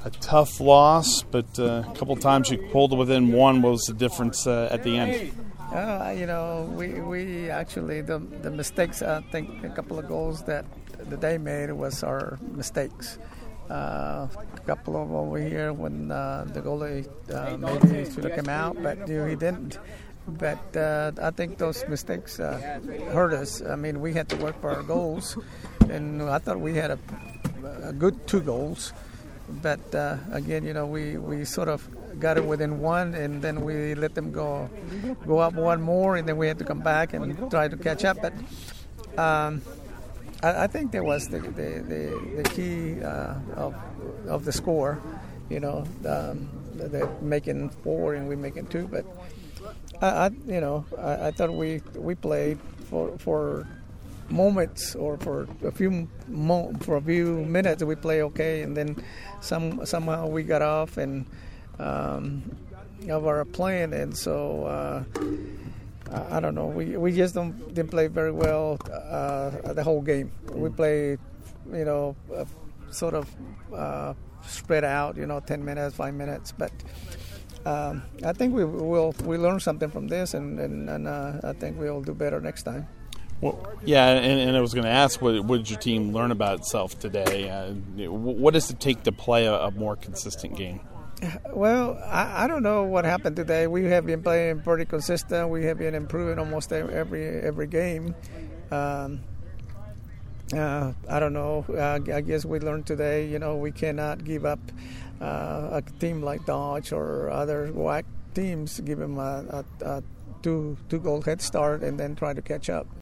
a tough loss, but a couple times you pulled within one. What was the difference at the end? We actually, the mistakes, I think a couple of goals that they made was our mistakes. A couple of over here when the goalie maybe should have come out, but he didn't. But I think those mistakes hurt us. I mean, we had to work for our goals, and I thought we had a good 2 goals. But again, we sort of got it within one, and then we let them go up one more, and then we had to come back and try to catch up. But I think that was the key of the score. They're making 4 and we're making 2. But I thought we played for moments or for a few minutes we play okay, and then somehow we got off and of our plan, and so I don't know. We just didn't play very well the whole game. We played, sort of spread out, 10 minutes, 5 minutes, but. I think we learn something from this, and I think we'll do better next time. Well, yeah, and I was going to ask, what did your team learn about itself today? What does it take to play a more consistent game? Well, I don't know what happened today. We have been playing pretty consistent. We have been improving almost every game. I don't know. I guess we learned today, we cannot give up a team like Dodge or other WAC teams, give them a 2-goal head start and then try to catch up.